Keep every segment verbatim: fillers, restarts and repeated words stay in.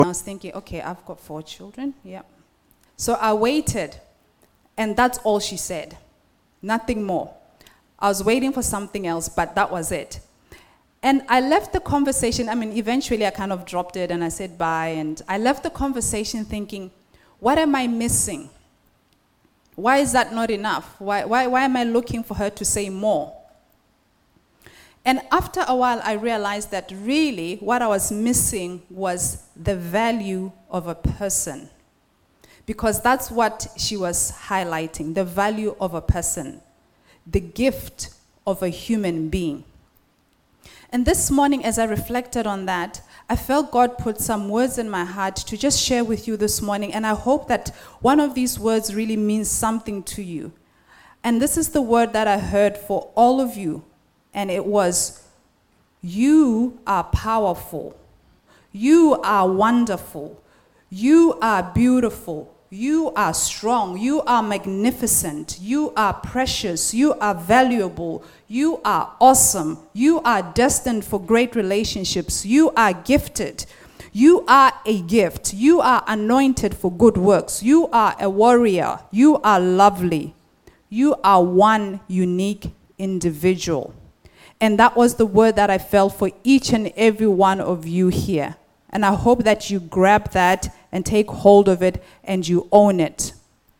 I was thinking, okay, I've got four children. Yeah. So I waited, and that's all she said. Nothing more. I was waiting for something else, but that was it. And I left the conversation, I mean, eventually I kind of dropped it and I said bye, and I left the conversation thinking, what am I missing? Why is that not enough? Why, why, why am I looking for her to say more? And after a while, I realized that really what I was missing was the value of a person. Because that's what she was highlighting, the value of a person, the gift of a human being. And this morning, as I reflected on that, I felt God put some words in my heart to just share with you this morning, and I hope that one of these words really means something to you. And this is the word that I heard for all of you, and it was, you are powerful, you are wonderful, you are beautiful, you are strong, you are magnificent, you are precious, you are valuable, you are awesome, you are destined for great relationships, you are gifted, you are a gift, you are anointed for good works, you are a warrior, you are lovely, you are one unique individual. And that was the word that I felt for each and every one of you here. And I hope that you grab that and take hold of it and you own it.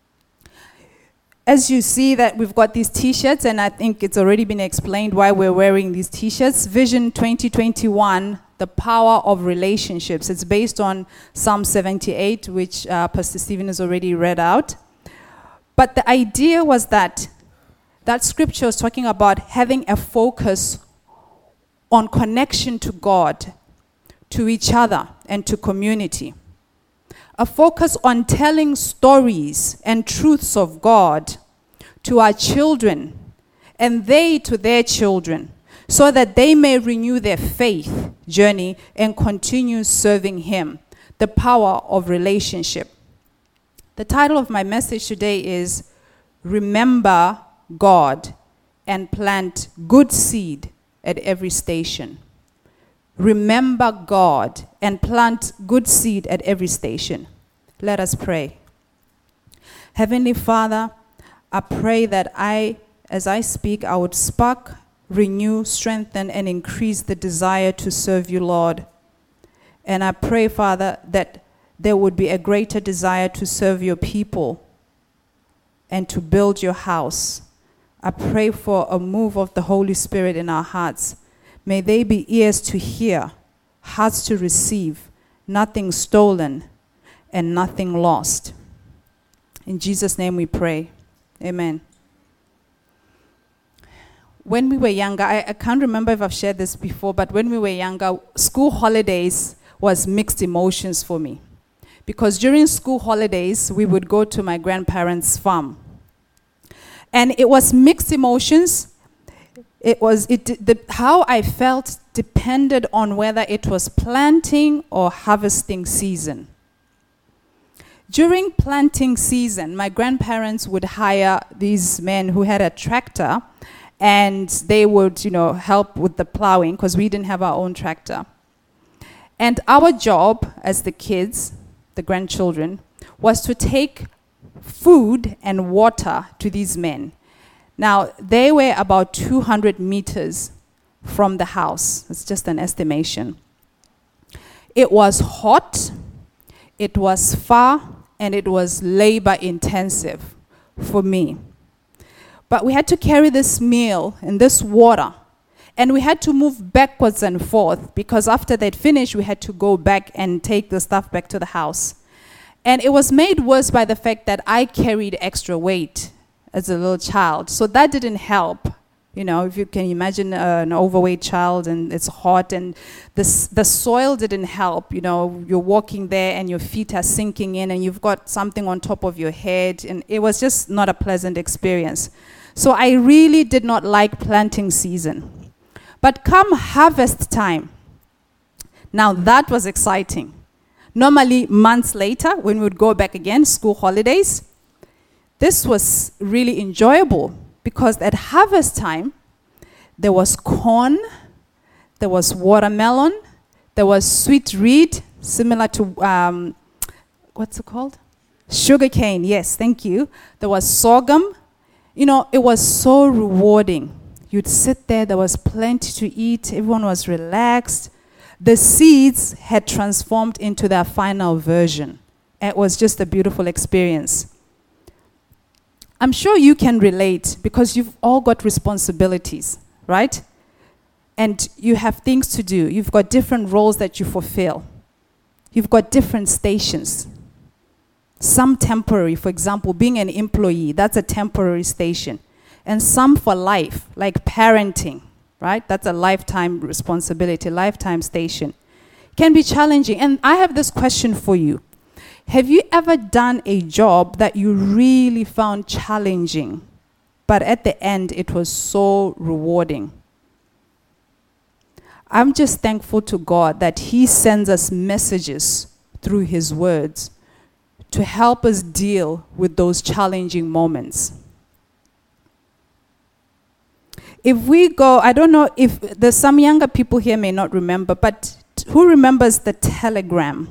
As you see that we've got these t-shirts, and I think it's already been explained why we're wearing these t-shirts. Vision twenty twenty-one, the power of relationships. It's based on Psalm seventy-eight, which uh, Pastor Stephen has already read out. But the idea was that that scripture was talking about having a focus on connection to God, to each other, and to community. A focus on telling stories and truths of God to our children, and they to their children, so that they may renew their faith journey and continue serving Him. The power of relationship. The title of my message today is Remember God and Plant Good Seed at Every Station. Remember God and plant good seed at every station. Let us pray. Heavenly Father, I pray that I, as I speak, I would spark, renew, strengthen, and increase the desire to serve you, Lord. And I pray, Father, that there would be a greater desire to serve your people and to build your house. I pray for a move of the Holy Spirit in our hearts. May they be ears to hear, hearts to receive, nothing stolen and nothing lost. In Jesus' name we pray. Amen. When we were younger, I, I can't remember if I've shared this before, but when we were younger, school holidays was mixed emotions for me. Because during school holidays, we would go to my grandparents' farm. And it was mixed emotions. It was it the, how I felt depended on whether it was planting or harvesting season. During planting season, my grandparents would hire these men who had a tractor, and they would, you know, help with the plowing because we didn't have our own tractor. And our job as the kids, the grandchildren, was to take food and water to these men. Now, they were about two hundred meters from the house. It's just an estimation. It was hot, it was far, and it was labor intensive for me. But we had to carry this meal and this water, and we had to move backwards and forth because after they'd finished, we had to go back and take the stuff back to the house. And it was made worse by the fact that I carried extra weight as a little child. So that didn't help. You know, if you can imagine uh, an overweight child and it's hot and this, the soil didn't help. You know, you're walking there and your feet are sinking in and you've got something on top of your head, and it was just not a pleasant experience. So I really did not like planting season. But come harvest time, now that was exciting. Normally months later, when we would go back again, school holidays, this was really enjoyable because at harvest time, there was corn, there was watermelon, there was sweet reed, similar to, um, what's it called? Sugarcane, yes, thank you. There was sorghum. You know, it was so rewarding. You'd sit there, there was plenty to eat, everyone was relaxed. The seeds had transformed into their final version. It was just a beautiful experience. I'm sure you can relate because you've all got responsibilities, right? And you have things to do. You've got different roles that you fulfill. You've got different stations. Some temporary, for example, being an employee, that's a temporary station. And some for life, like parenting, right? That's a lifetime responsibility, lifetime station. Can be challenging. And I have this question for you. Have you ever done a job that you really found challenging, but at the end it was so rewarding? I'm just thankful to God that He sends us messages through His words to help us deal with those challenging moments. If we go, I don't know if there's some younger people here may not remember, but who remembers the telegram?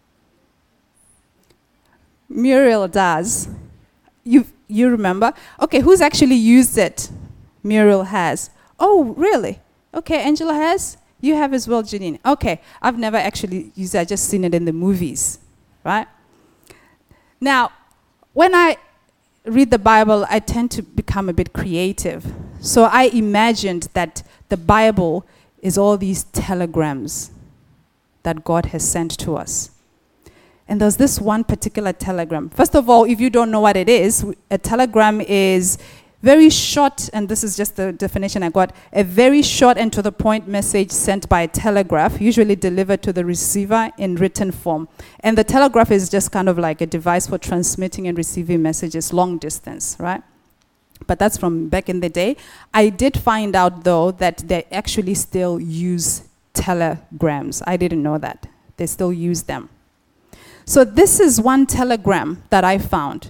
Muriel does. You you remember? Okay, who's actually used it? Muriel has. Oh, really? Okay, Angela has? You have as well, Janine. Okay, I've never actually used it. I've just seen it in the movies, right? Now, when I read the Bible, I tend to become a bit creative. So I imagined that the Bible is all these telegrams that God has sent to us. And there's this one particular telegram. First of all, if you don't know what it is, a telegram is very short, and this is just the definition I got, a very short and to the point message sent by a telegraph, usually delivered to the receiver in written form. And the telegraph is just kind of like a device for transmitting and receiving messages long distance, right? But that's from back in the day. I did find out, though, that they actually still use telegrams. I didn't know that. They still use them. So this is one telegram that I found.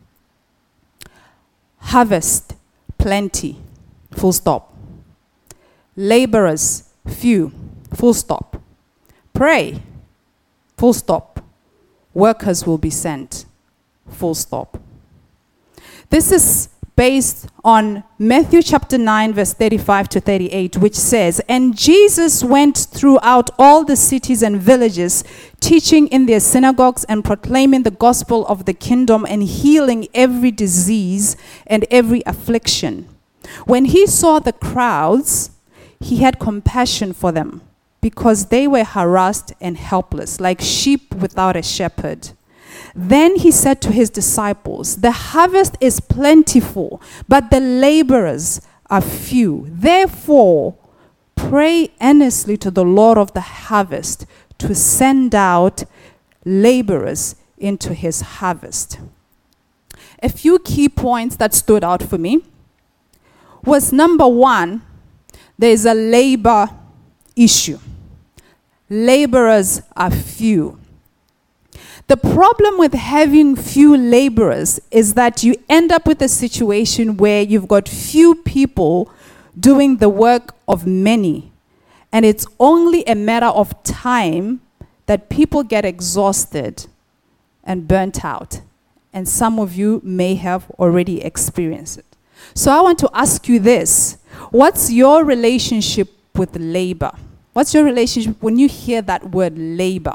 Harvest, plenty, full stop. Laborers, few, full stop. Pray, full stop. Workers will be sent, full stop. This is based on Matthew chapter nine, verse thirty-five to thirty-eight, which says, "And Jesus went throughout all the cities and villages, teaching in their synagogues and proclaiming the gospel of the kingdom and healing every disease and every affliction. When he saw the crowds, he had compassion for them, because they were harassed and helpless, like sheep without a shepherd. Then he said to his disciples, 'The harvest is plentiful, but the laborers are few. Therefore, pray earnestly to the Lord of the harvest to send out laborers into his harvest.'" A few key points that stood out for me was, number one, there is a labor issue. Laborers are few. The problem with having few laborers is that you end up with a situation where you've got few people doing the work of many. And it's only a matter of time that people get exhausted and burnt out. And some of you may have already experienced it. So I want to ask you this. What's your relationship with labor? What's your relationship when you hear that word labor?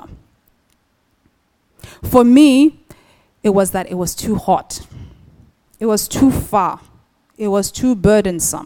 For me, it was that it was too hot. It was too far. It was too burdensome.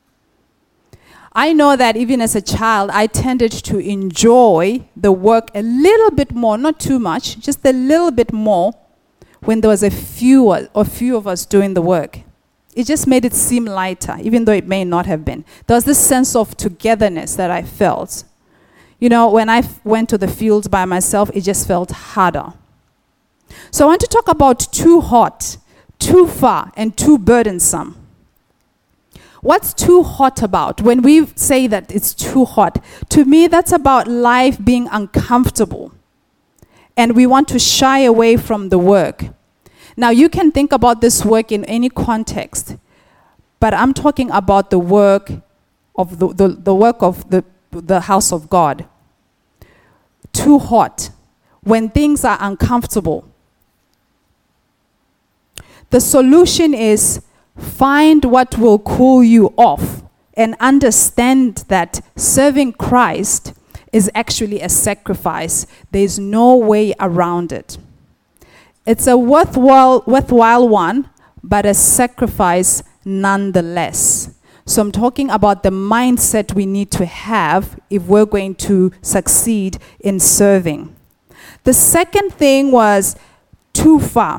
I know that even as a child, I tended to enjoy the work a little bit more, not too much, just a little bit more when there was a few or few of us doing the work. It just made it seem lighter, even though it may not have been. There was this sense of togetherness that I felt. You know, when I f- went to the fields by myself, it just felt harder. So I want to talk about too hot, too far, and too burdensome. What's too hot about? When we say that it's too hot, to me that's about life being uncomfortable. And we want to shy away from the work. Now you can think about this work in any context, but I'm talking about the work of the, the, the work of the, the house of God. Too hot. when things are uncomfortable. The solution is find what will cool you off and understand that serving Christ is actually a sacrifice. There's no way around it. It's a worthwhile, worthwhile one, but a sacrifice nonetheless. So I'm talking about the mindset we need to have if we're going to succeed in serving. The second thing was too far.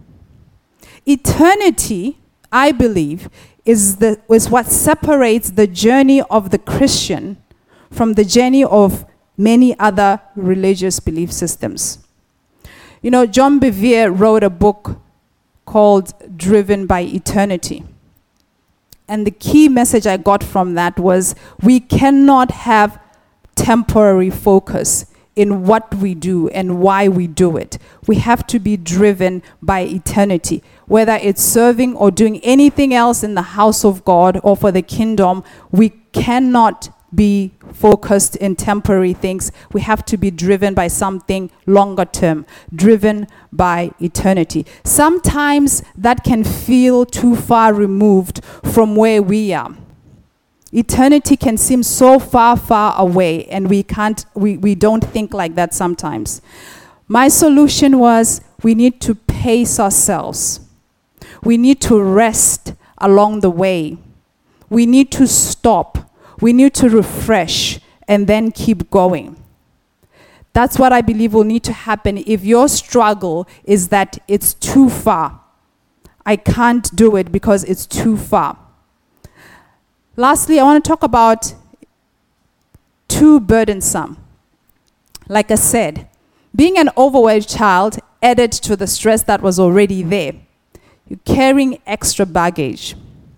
Eternity, I believe, is, the, is what separates the journey of the Christian from the journey of many other religious belief systems. You know, John Bevere wrote a book called Driven by Eternity. And the key message I got from that was we cannot have temporary focus in what we do and why we do it. We have to be driven by eternity. Whether it's serving or doing anything else in the house of God or for the kingdom, we cannot be focused in temporary things. We have to be driven by something longer term, driven by eternity. Sometimes that can feel too far removed from where we are. Eternity can seem so far, far away, and we can't, we, we don't think like that sometimes. My solution was we need to pace ourselves. We need to rest along the way. We need to stop. We need to refresh and then keep going. That's what I believe will need to happen if your struggle is that it's too far. I can't do it because it's too far. Lastly, I want to talk about too burdensome. Like I said, being an overweight child added to the stress that was already there. You're carrying extra baggage.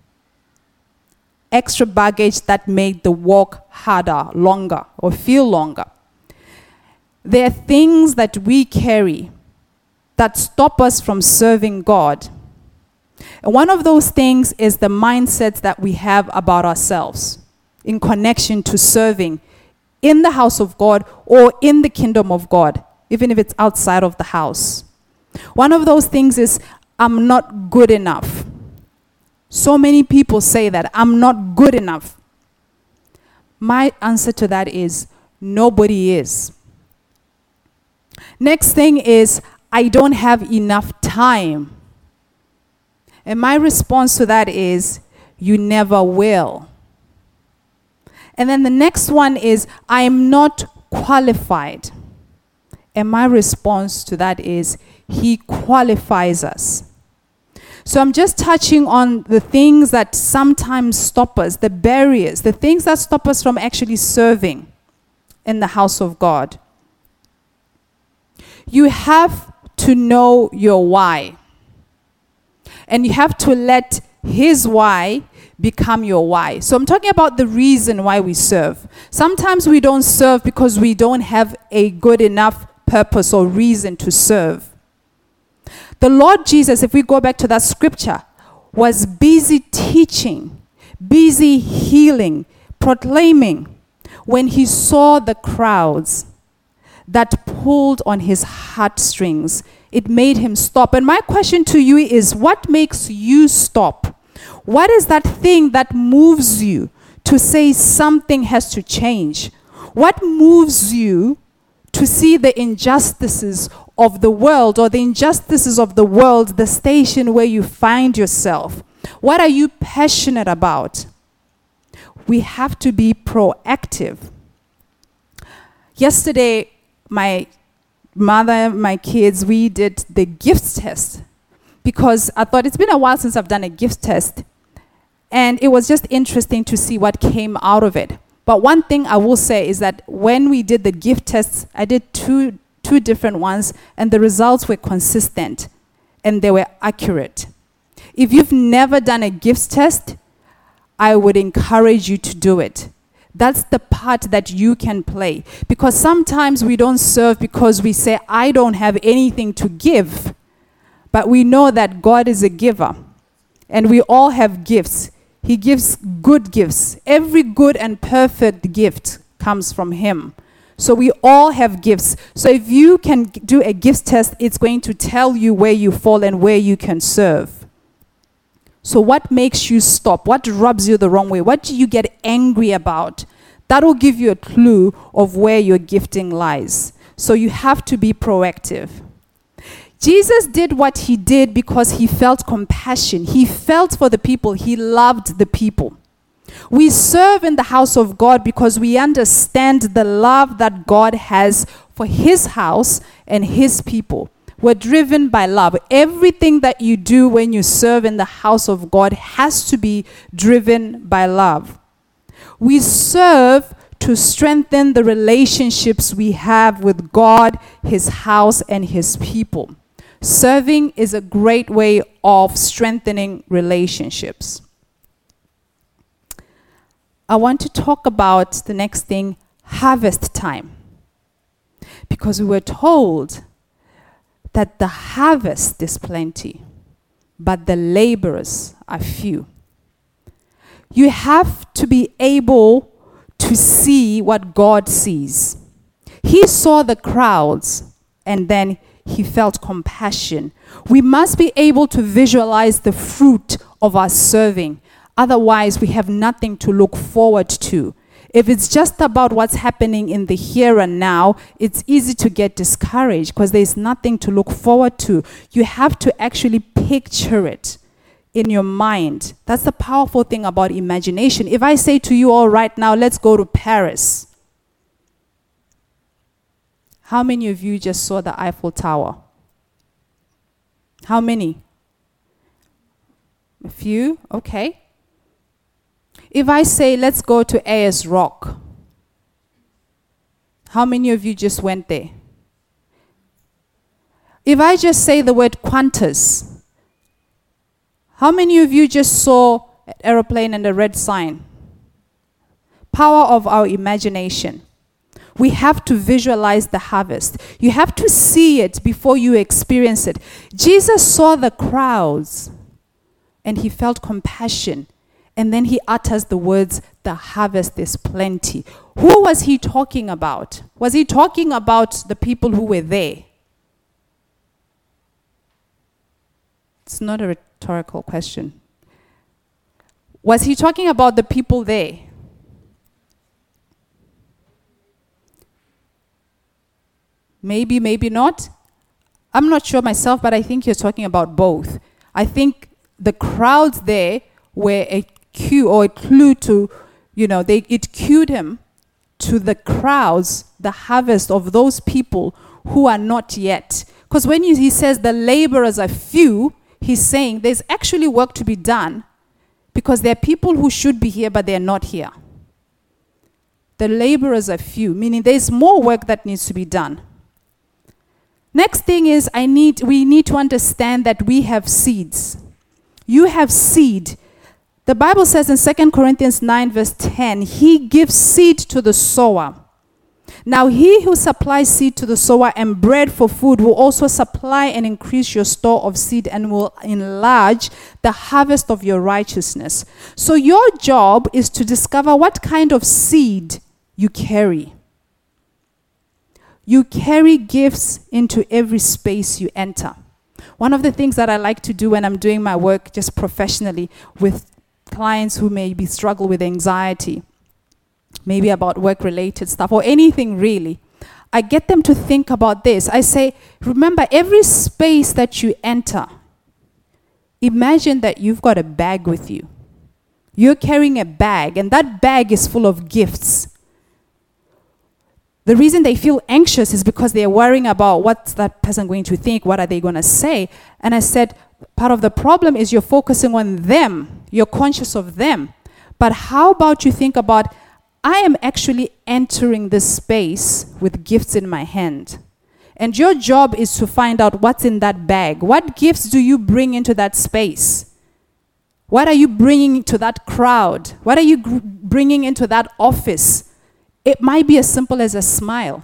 Extra baggage that made the walk harder, longer, or feel longer. There are things that we carry that stop us from serving God. And one of those things is the mindset that we have about ourselves in connection to serving in the house of God or in the kingdom of God, even if it's outside of the house. One of those things is, I'm not good enough. So many people say that, I'm not good enough. My answer to that is, nobody is. Next thing is, I don't have enough time. And my response to that is, you never will. And then the next one is, I am not qualified. And my response to that is, He qualifies us. So I'm just touching on the things that sometimes stop us, the barriers, the things that stop us from actually serving in the house of God. You have to know your why. And you have to let His why become your why. So I'm talking about the reason why we serve. Sometimes we don't serve because we don't have a good enough purpose or reason to serve. The Lord Jesus, if we go back to that scripture, was busy teaching, busy healing, proclaiming, when He saw the crowds that pulled on His heartstrings. It made Him stop. And my question to you is, what makes you stop? What is that thing that moves you to say something has to change? What moves you to see the injustices of the world or the injustices of the world, the station where you find yourself? What are you passionate about? We have to be proactive. Yesterday, my mother, my kids, we did the gifts test because I thought it's been a while since I've done a gift test. And it was just interesting to see what came out of it. But one thing I will say is that when we did the gift tests, I did two, two different ones, and the results were consistent and they were accurate. If you've never done a gifts test, I would encourage you to do it. That's the part that you can play. Because sometimes we don't serve because we say, I don't have anything to give. But we know that God is a giver. And we all have gifts. He gives good gifts. Every good and perfect gift comes from Him. So we all have gifts. So if you can g- do a gifts test, it's going to tell you where you fall and where you can serve. So what makes you stop? What rubs you the wrong way? What do you get angry about? That will give you a clue of where your gifting lies. So you have to be proactive. Jesus did what he did because he felt compassion. He felt for the people. He loved the people. We serve in the house of God because we understand the love that God has for his house and his people. We're driven by love. Everything that you do when you serve in the house of God has to be driven by love. We serve to strengthen the relationships we have with God, his house, and his people. Serving is a great way of strengthening relationships. I want to talk about the next thing, harvest time. Because we were told that the harvest is plenty, but the laborers are few. You have to be able to see what God sees. He saw the crowds and then he felt compassion. We must be able to visualize the fruit of our serving. Otherwise, we have nothing to look forward to. If it's just about what's happening in the here and now, it's easy to get discouraged because there's nothing to look forward to. You have to actually picture it in your mind. That's the powerful thing about imagination. If I say to you all right now, let's go to Paris. How many of you just saw the Eiffel Tower? How many? A few? Okay. If I say, let's go to Ayers Rock, how many of you just went there? If I just say the word Qantas, how many of you just saw an aeroplane and a red sign? Power of our imagination. We have to visualize the harvest. You have to see it before you experience it. Jesus saw the crowds and he felt compassion. And then he utters the words, the harvest is plenty. Who was he talking about? Was he talking about the people who were there? It's not a rhetorical question. Was he talking about the people there? Maybe, maybe not. I'm not sure myself, but I think you're talking about both. I think the crowds there were a cue or a clue to, you know, they it cued him to the crowds, the harvest of those people who are not yet. Because when you, he says the laborers are few, he's saying there's actually work to be done because there are people who should be here, but they're not here. The laborers are few, meaning there's more work that needs to be done. Next thing is I need we need to understand that we have seeds. You have seed. The Bible says in Second Corinthians nine verse ten, he gives seed to the sower. Now he who supplies seed to the sower and bread for food will also supply and increase your store of seed and will enlarge the harvest of your righteousness. So your job is to discover what kind of seed you carry. You carry gifts into every space you enter. One of the things that I like to do when I'm doing my work just professionally with clients who maybe struggle with anxiety, maybe about work-related stuff or anything really, I get them to think about this. I say, remember, every space that you enter, imagine that you've got a bag with you. You're carrying a bag, and that bag is full of gifts. The reason they feel anxious is because they're worrying about what's that person going to think, what are they going to say. And I said, part of the problem is you're focusing on them. You're conscious of them. But how about you think about, I am actually entering this space with gifts in my hand. And your job is to find out what's in that bag. What gifts do you bring into that space? What are you bringing to that crowd? What are you gr- bringing into that office? It might be as simple as a smile.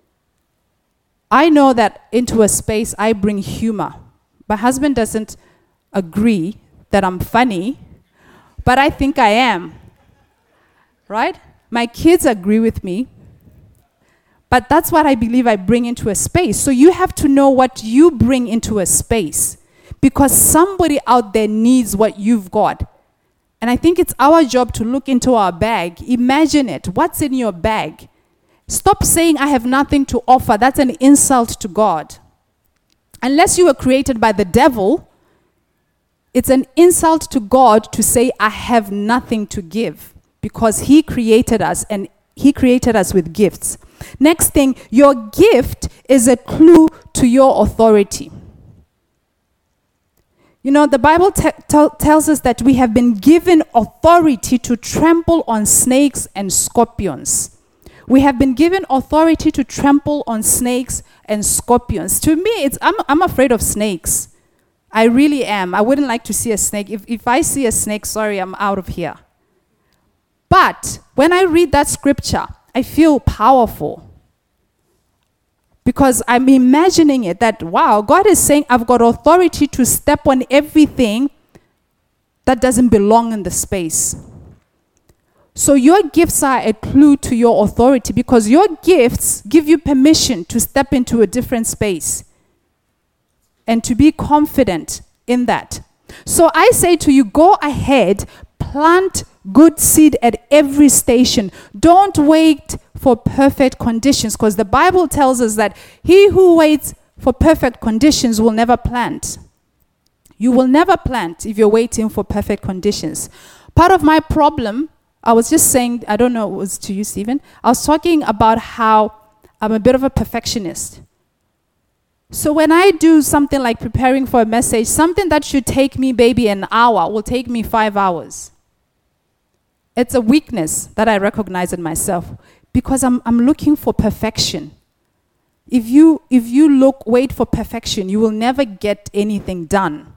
I know that into a space I bring humor. My husband doesn't agree that I'm funny, but I think I am. Right? My kids agree with me, But that's what I believe I bring into a space. So you have to know what you bring into a space, because somebody out there needs what you've got. And I think it's our job to look into our bag. Imagine it. What's in your bag? Stop saying, I have nothing to offer. That's an insult to God. Unless you were created by the devil, it's an insult to God to say, I have nothing to give, because he created us, and he created us with gifts. Next thing, your gift is a clue to your authority. You know, the Bible te- t- tells us that we have been given authority to trample on snakes and scorpions. We have been given authority to trample on snakes and scorpions. To me, it's I'm, I'm afraid of snakes. I really am. I wouldn't like to see a snake. If, if I see a snake, sorry, I'm out of here. But when I read that scripture, I feel powerful. Because I'm imagining it that, wow, God is saying I've got authority to step on everything that doesn't belong in the space. So your gifts are a clue to your authority, because your gifts give you permission to step into a different space and to be confident in that. So I say to you, go ahead, plant good seed at every station. Don't wait for perfect conditions, because the Bible tells us that he who waits for perfect conditions will never plant. You will never plant if you're waiting for perfect conditions. Part of my problem, I was just saying, I don't know, it was to you, Stephen. I was talking about how I'm a bit of a perfectionist. So when I do something like preparing for a message, something that should take me maybe an hour will take me five hours. It's a weakness that I recognize in myself, because I'm I'm looking for perfection. If you if you look wait for perfection, you will never get anything done.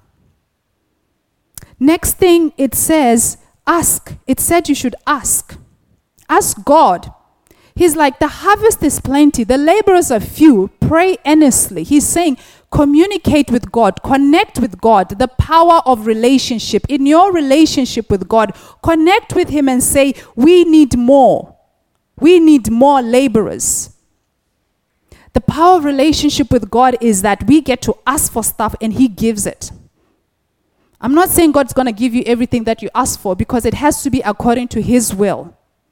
Next thing it says, ask. It said you should ask. Ask God. He's like, the harvest is plenty, the laborers are few. Pray earnestly. He's saying, communicate with God, connect with God, the power of relationship. In your relationship with God, connect with him and say, we need more. We need more laborers. The power of relationship with God is that we get to ask for stuff and he gives it. I'm not saying God's going to give you everything that you ask for, because it has to be according to his will.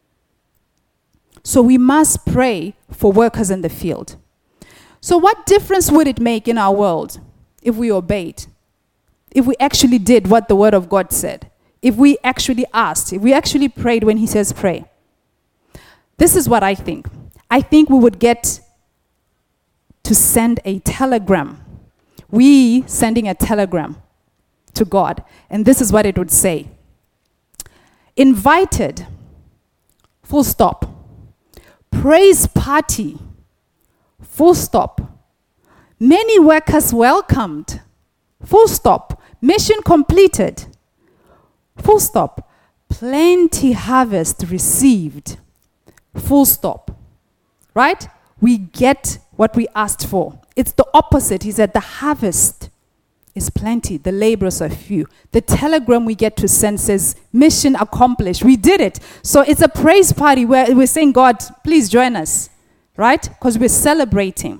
So we must pray for workers in the field. So what difference would it make in our world if we obeyed? If we actually did what the word of God said? If we actually asked? If we actually prayed when he says pray? This is what I think. I think we would get to send a telegram. We sending a telegram to God. And this is what it would say. Invited, full stop. Praise party, full stop. Many workers welcomed, full stop. Mission completed, full stop. Plenty harvest received, full stop. Right? We get what we asked for. It's the opposite. He said the harvest is plenty, the laborers are few. The telegram we get to send says, mission accomplished. We did it. So it's a praise party where we're saying, God, please join us. Right? Because we're celebrating.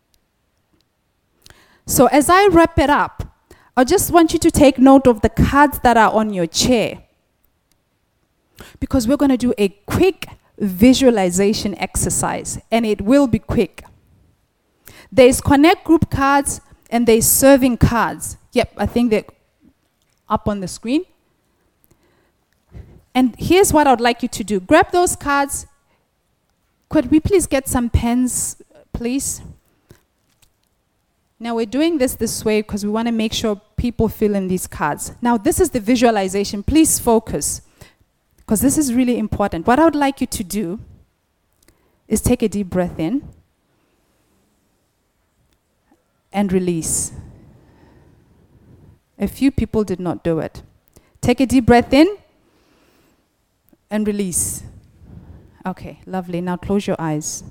So as I wrap it up, I just want you to take note of the cards that are on your chair, because we're going to do a quick visualization exercise, and it will be quick. There's connect group cards and there's serving cards. Yep, I think they're up on the screen. And here's what I'd like you to do. Grab those cards. Could we please get some pens, please? Now we're doing this this way because we want to make sure people fill in these cards. Now this is the visualization. Please focus, because this is really important. What I would like you to do is take a deep breath in and release. A few people did not do it. Take a deep breath in and release. Okay, lovely. Now close your eyes.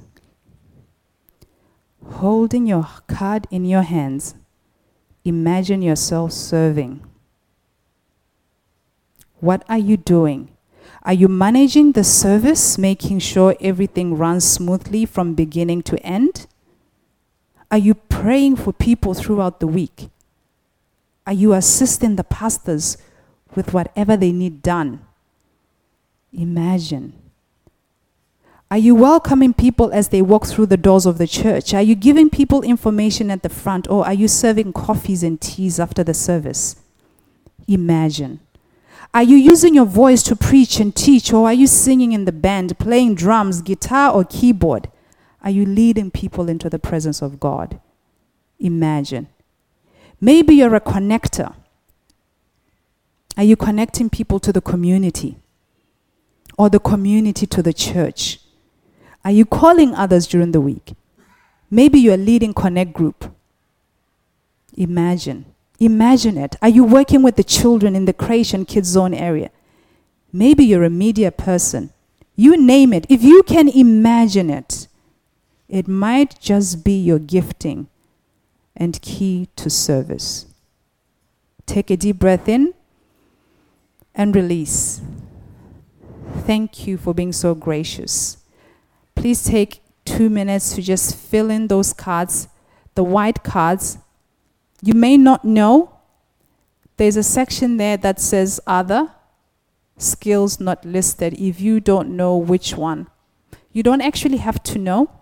Holding your card in your hands, imagine yourself serving. What are you doing? Are you managing the service, making sure everything runs smoothly from beginning to end? Are you praying for people throughout the week? Are you assisting the pastors with whatever they need done? Imagine. Are you welcoming people as they walk through the doors of the church? Are you giving people information at the front, or are you serving coffees and teas after the service? Imagine. Are you using your voice to preach and teach, or are you singing in the band, playing drums, guitar, or keyboard? Are you leading people into the presence of God? Imagine. Maybe you're a connector. Are you connecting people to the community, or the community to the church? Are you calling others during the week? Maybe you're leading Connect Group. Imagine. Imagine it. Are you working with the children in the creche and kids zone area? Maybe you're a media person. You name it. If you can imagine it, it might just be your gifting and key to service. Take a deep breath in and release. Thank you for being so gracious. Please take two minutes to just fill in those cards, the white cards. You may not know, there's a section there that says other, skills not listed. If you don't know which one, you don't actually have to know.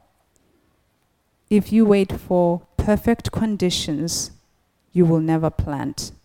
If you wait for perfect conditions, you will never plant.